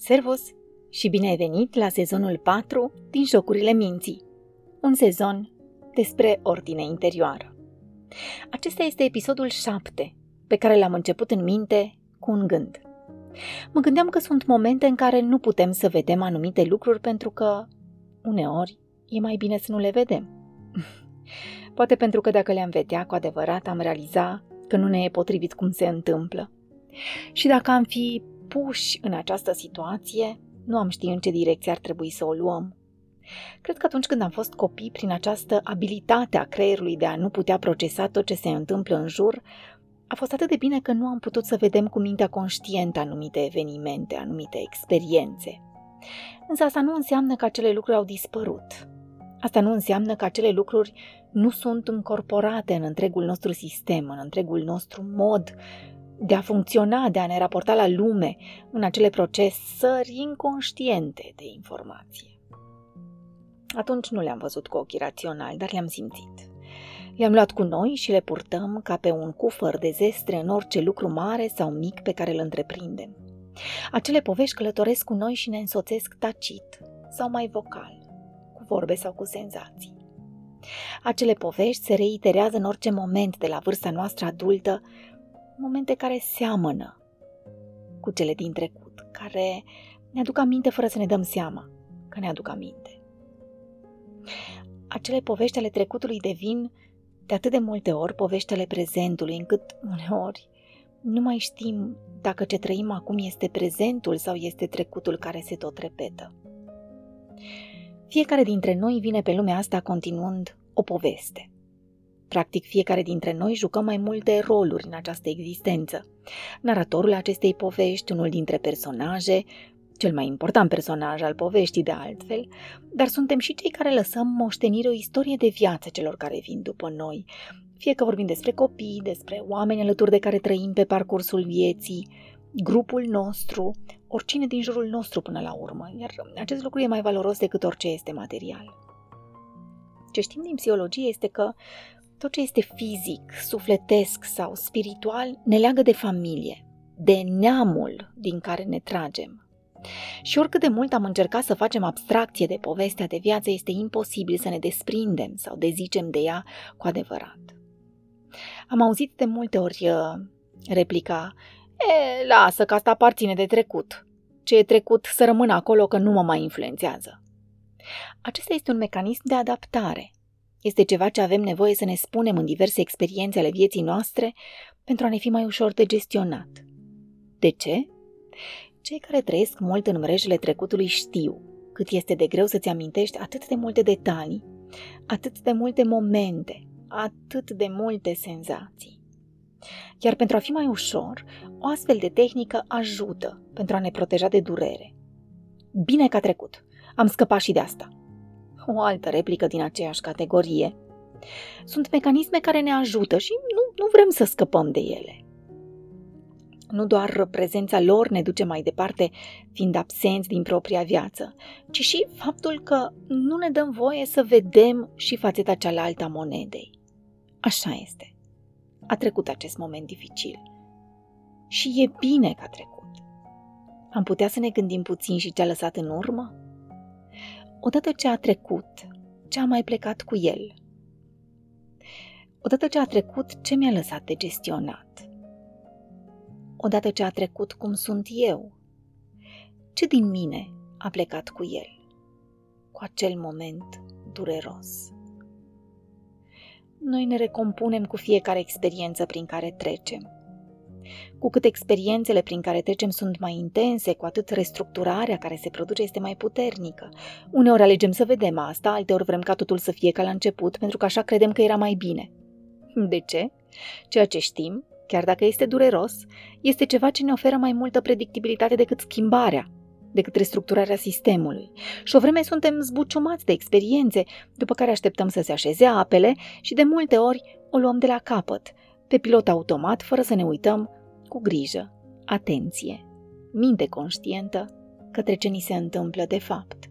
Servus și bine ai venit la sezonul 4 din Jocurile Minții, un sezon despre ordine interioară. Acesta este episodul 7, pe care l-am început în minte cu un gând. Mă gândeam că sunt momente în care nu putem să vedem anumite lucruri pentru că, uneori, e mai bine să nu le vedem. Poate pentru că dacă le-am vedea cu adevărat, am realiza că nu ne e potrivit cum se întâmplă. Și dacă am fi puși în această situație, nu am ști în ce direcție ar trebui să o luăm. Cred că atunci când am fost copii, prin această abilitate a creierului de a nu putea procesa tot ce se întâmplă în jur, a fost atât de bine că nu am putut să vedem cu mintea conștientă anumite evenimente, anumite experiențe. Însă asta nu înseamnă că acele lucruri au dispărut. Asta nu înseamnă că acele lucruri nu sunt încorporate în întregul nostru sistem, în întregul nostru mod de a funcționa, de a ne raporta la lume, în acele procesări inconștiente de informație. Atunci nu le-am văzut cu ochii raționali, dar le-am simțit. Le-am luat cu noi și le purtăm ca pe un cufăr de zestre în orice lucru mare sau mic pe care îl întreprindem. Acele povești călătoresc cu noi și ne însoțesc tacit sau mai vocal, cu vorbe sau cu senzații. Acele povești se reiterează în orice moment de la vârsta noastră adultă, momente care seamănă cu cele din trecut, care ne aduc aminte fără să ne dăm seama că ne aduc aminte. Acele povești ale trecutului devin de atât de multe ori povești ale prezentului, încât uneori nu mai știm dacă ce trăim acum este prezentul sau este trecutul care se tot repetă. Fiecare dintre noi vine pe lumea asta continuând o poveste. Practic, fiecare dintre noi jucăm mai multe roluri în această existență. Naratorul acestei povești, unul dintre personaje, cel mai important personaj al poveștii de altfel, dar suntem și cei care lăsăm moștenire o istorie de viață celor care vin după noi, fie că vorbim despre copii, despre oameni alături de care trăim pe parcursul vieții, grupul nostru, oricine din jurul nostru până la urmă, iar acest lucru e mai valoros decât orice este material. Ce știm din psihologie este că tot ce este fizic, sufletesc sau spiritual ne leagă de familie, de neamul din care ne tragem. Și oricât de mult am încercat să facem abstracție de povestea de viață, este imposibil să ne desprindem sau dezicem de ea cu adevărat. Am auzit de multe ori replica: lasă că asta aparține de trecut. Ce e trecut să rămână acolo că nu mă mai influențează. Acesta este un mecanism de adaptare. Este ceva ce avem nevoie să ne spunem în diverse experiențe ale vieții noastre pentru a ne fi mai ușor de gestionat. De ce? Cei care trăiesc mult în mrejele trecutului știu cât este de greu să-ți amintești atât de multe detalii, atât de multe momente, atât de multe senzații. Iar pentru a fi mai ușor, o astfel de tehnică ajută pentru a ne proteja de durere. Bine că a trecut, am scăpat și de asta. O altă replică din aceeași categorie. Sunt mecanisme care ne ajută și nu vrem să scăpăm de ele. Nu doar prezența lor ne duce mai departe fiind absenți din propria viață, ci și faptul că nu ne dăm voie să vedem și fațeta cealaltă a monedei. Așa este. A trecut acest moment dificil. Și e bine că a trecut. Am putea să ne gândim puțin și ce a lăsat în urmă? Odată ce a trecut, ce a mai plecat cu el? Odată ce a trecut, ce mi-a lăsat de gestionat? Odată ce a trecut, cum sunt eu? Ce din mine a plecat cu el? Cu acel moment dureros. Noi ne recompunem cu fiecare experiență prin care trecem. Cu cât experiențele prin care trecem sunt mai intense, cu atât restructurarea care se produce este mai puternică. Uneori alegem să vedem asta, alteori vrem ca totul să fie ca la început, pentru că așa credem că era mai bine. De ce? Ceea ce știm, chiar dacă este dureros, este ceva ce ne oferă mai multă predictibilitate decât schimbarea, decât restructurarea sistemului. Și o vreme suntem zbuciumați de experiențe, după care așteptăm să se așeze apele și de multe ori o luăm de la capăt, pe pilot automat, fără să ne uităm cu grijă, atenție, minte conștientă către ce ni se întâmplă de fapt.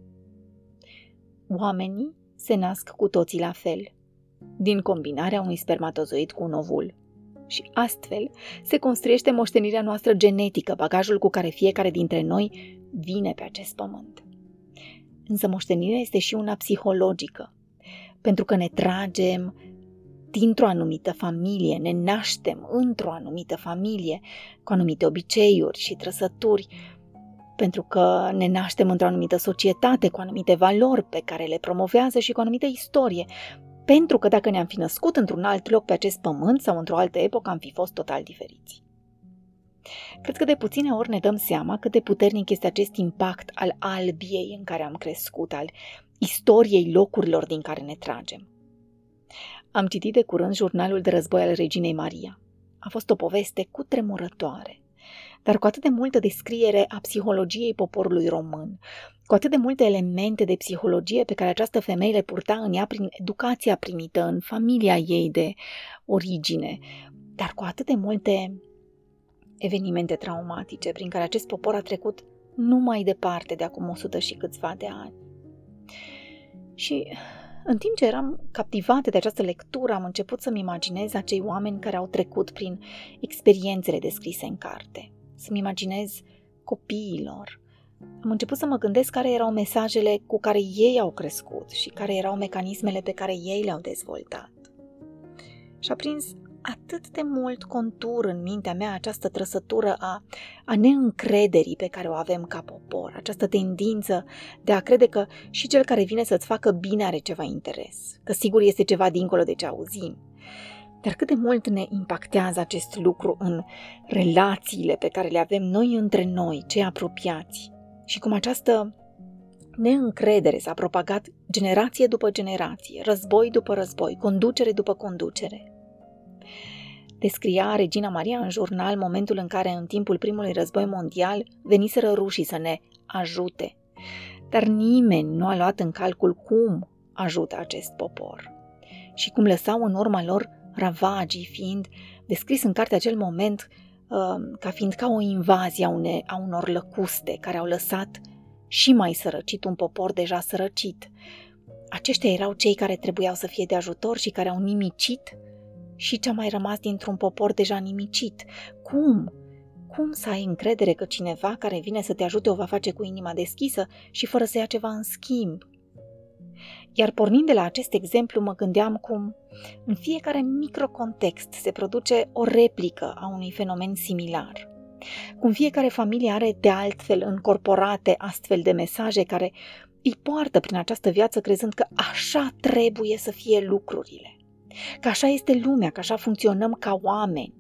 Oamenii se nasc cu toții la fel, din combinarea unui spermatozoid cu un ovul. Și astfel se construiește moștenirea noastră genetică, bagajul cu care fiecare dintre noi vine pe acest pământ. Însă moștenirea este și una psihologică, pentru că ne tragem dintr-o anumită familie, ne naștem într-o anumită familie, cu anumite obiceiuri și trăsături, pentru că ne naștem într-o anumită societate, cu anumite valori pe care le promovează și cu o anumită istorie, pentru că dacă ne-am fi născut într-un alt loc pe acest pământ sau într-o altă epocă, am fi fost total diferiți. Cred că de puține ori ne dăm seama cât de puternic este acest impact al albiei în care am crescut, al istoriei locurilor din care ne tragem. Am citit de curând jurnalul de război al reginei Maria. A fost o poveste cutremurătoare, dar cu atât de multă descriere a psihologiei poporului român, cu atât de multe elemente de psihologie pe care această femeie le purta în ea prin educația primită în familia ei de origine, dar cu atât de multe evenimente traumatice prin care acest popor a trecut numai departe de acum 100 și câțiva de ani. Și în timp ce eram captivată de această lectură, am început să-mi imaginez acei oameni care au trecut prin experiențele descrise în carte. Să-mi imaginez copiilor. Am început să mă gândesc care erau mesajele cu care ei au crescut și care erau mecanismele pe care ei le-au dezvoltat. Și a prins atât de mult contur în mintea mea această trăsătură a neîncrederii pe care o avem ca popor, această tendință de a crede că și cel care vine să-ți facă bine are ceva interes, că sigur este ceva dincolo de ce auzim. Dar cât de mult ne impactează acest lucru în relațiile pe care le avem noi între noi, cei apropiați, și cum această neîncredere s-a propagat generație după generație, război după război, conducere după conducere. Descria Regina Maria în jurnal momentul în care, în timpul primului război mondial, veniseră rușii să ne ajute. Dar nimeni nu a luat în calcul cum ajută acest popor și cum lăsau în urma lor ravagii, fiind descris în carte acel moment ca fiind ca o invazie a unor lăcuste care au lăsat și mai sărăcit un popor deja sărăcit. Aceștia erau cei care trebuiau să fie de ajutor și care au nimicit și ce a mai rămas dintr-un popor deja nimicit. Cum? Cum să ai încredere că cineva care vine să te ajute o va face cu inima deschisă și fără să ia ceva în schimb? Iar pornind de la acest exemplu, mă gândeam cum în fiecare microcontext se produce o replică a unui fenomen similar. Cum fiecare familie are de altfel încorporate astfel de mesaje care îi poartă prin această viață crezând că așa trebuie să fie lucrurile, că așa este lumea, că așa funcționăm ca oameni.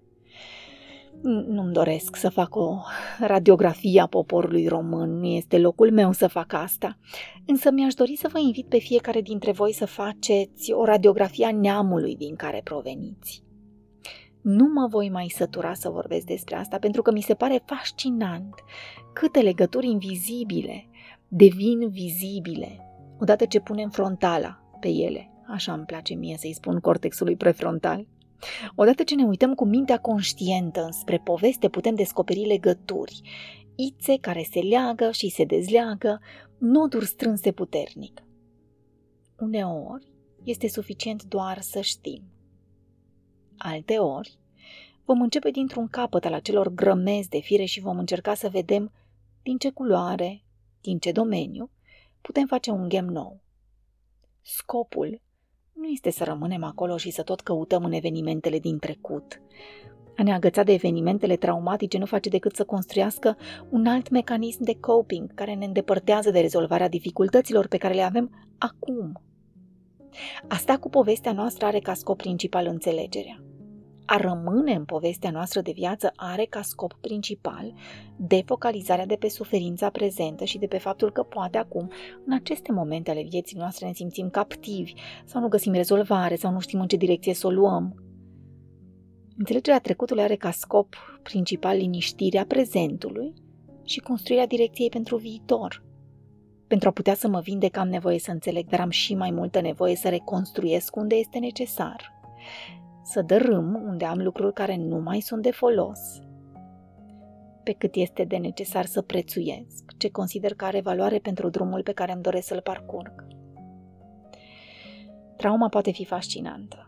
Nu-mi doresc să fac o radiografie a poporului român, nu este locul meu să fac asta, însă mi-aș dori să vă invit pe fiecare dintre voi să faceți o radiografie a neamului din care proveniți. Nu mă voi mai sătura să vorbesc despre asta, pentru că mi se pare fascinant câte legături invizibile devin vizibile odată ce punem frontala pe ele. Așa îmi place mie să-i spun cortexului prefrontal. Odată ce ne uităm cu mintea conștientă înspre poveste, putem descoperi legături, ițe care se leagă și se dezleagă, noduri strânse puternic. Uneori este suficient doar să știm. Alteori vom începe dintr-un capăt al acelor grămezi de fire și vom încerca să vedem din ce culoare, din ce domeniu putem face un ghem nou. Scopul nu este să rămânem acolo și să tot căutăm în evenimentele din trecut. A ne agăța de evenimentele traumatice nu face decât să construiască un alt mecanism de coping care ne îndepărtează de rezolvarea dificultăților pe care le avem acum. A sta cu povestea noastră are ca scop principal înțelegerea. A rămâne în povestea noastră de viață are ca scop principal defocalizarea de pe suferința prezentă și de pe faptul că poate acum, în aceste momente ale vieții noastre, ne simțim captivi sau nu găsim rezolvare sau nu știm în ce direcție să o luăm. Înțelegerea trecutului are ca scop principal liniștirea prezentului și construirea direcției pentru viitor. Pentru a putea să mă vindec am nevoie să înțeleg, dar am și mai multă nevoie să reconstruiesc unde este necesar. Să dărâm unde am lucruri care nu mai sunt de folos, pe cât este de necesar să prețuiesc ce consider că are valoare pentru drumul pe care îmi doresc să-l parcurg. Trauma poate fi fascinantă.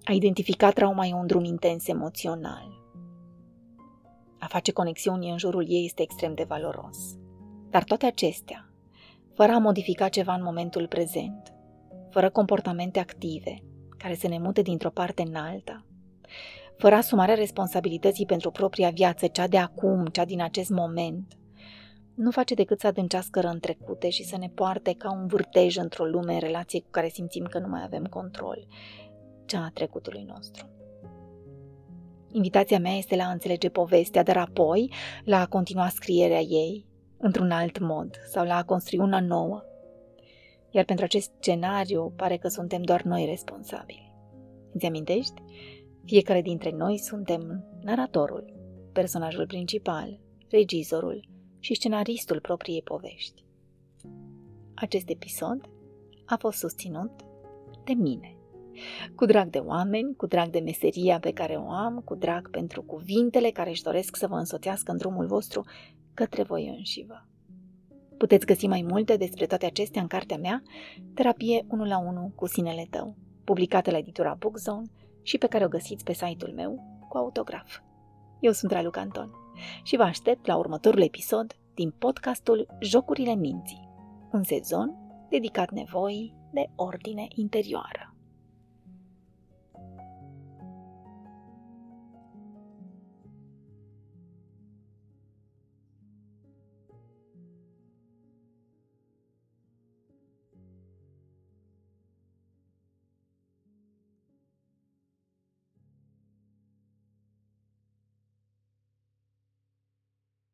A identifica trauma e un drum intens emoțional. A face conexiuni în jurul ei este extrem de valoros. Dar toate acestea, fără a modifica ceva în momentul prezent, fără comportamente active, care să ne mute dintr-o parte în alta, fără asumarea responsabilității pentru propria viață, cea de acum, cea din acest moment, nu face decât să adâncească răni trecute și să ne poarte ca un vârtej într-o lume în relație cu care simțim că nu mai avem control, cea a trecutului nostru. Invitația mea este la a înțelege povestea, dar apoi la a continua scrierea ei într-un alt mod sau la a construi una nouă. Iar pentru acest scenariu pare că suntem doar noi responsabili. Îți amintești? Fiecare dintre noi suntem naratorul, personajul principal, regizorul și scenaristul propriei povești. Acest episod a fost susținut de mine. Cu drag de oameni, cu drag de meseria pe care o am, cu drag pentru cuvintele care își doresc să vă însoțească în drumul vostru către voi înșivă. Puteți găsi mai multe despre toate acestea în cartea mea, Terapie 1 la 1 cu sinele tău, publicată la editura Bookzone și pe care o găsiți pe site-ul meu cu autograf. Eu sunt Raluca Anton și vă aștept la următorul episod din podcastul Jocurile minții, un sezon dedicat nevoii de ordine interioară.